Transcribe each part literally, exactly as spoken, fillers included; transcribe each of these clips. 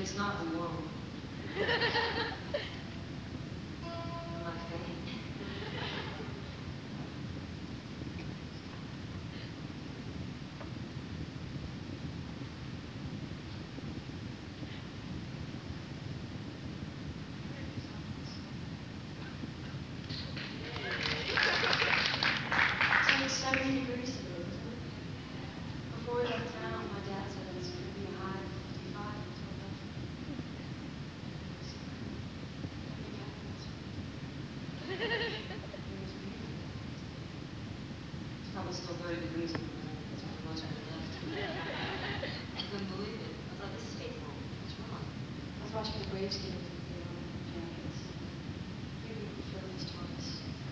it's not the one. My fate. It's like seventy degrees today, isn't it? Before we left town, my dad said it's going to be a high of fifty-five until then. It's probably still thirty degrees in the morning. That's pretty much what I left. I couldn't believe it. I thought, this is April. What's wrong? I was watching the Braves game with the jackets. Maybe we feel this twice.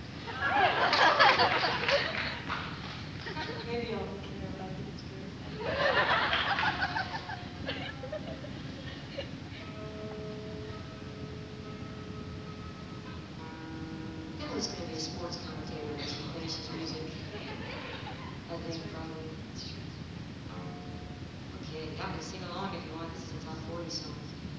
Maybe I'll look here, but I think it's good. It was going to be a sports commentator as he finishes music. I think probably. Okay, y'all can sing along if you want. This is a top forty song.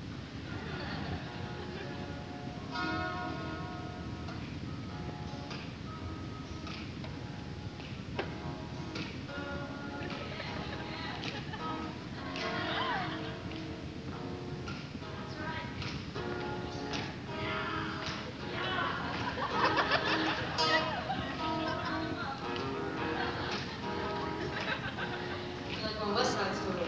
Like on West Side Story.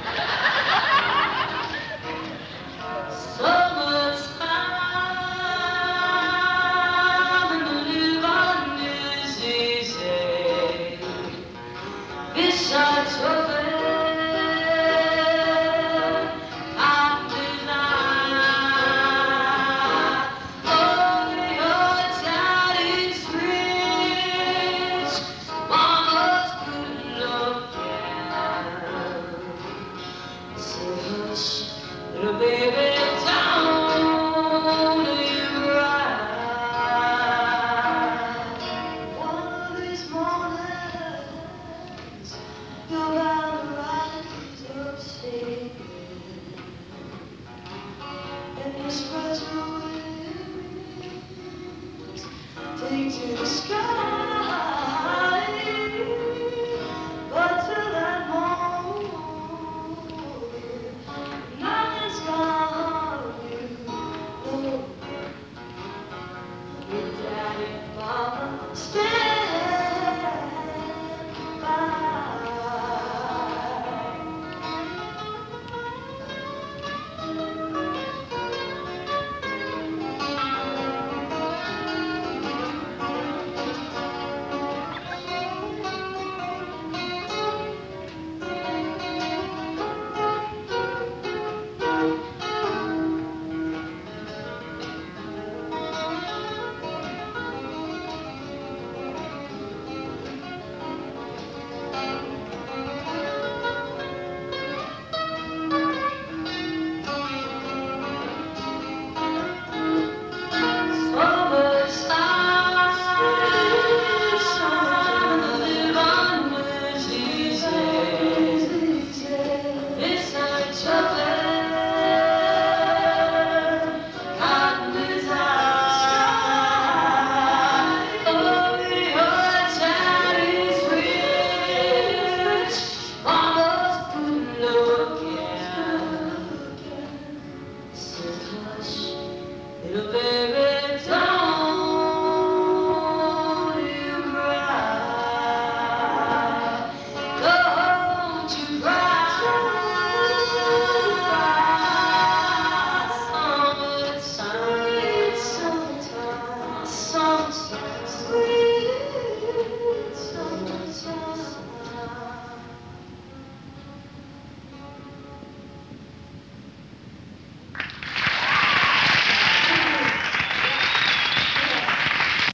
Little baby, don't you cry. One of these mornings, you're bound to rise up singing, and you spread your wings, take to the sky.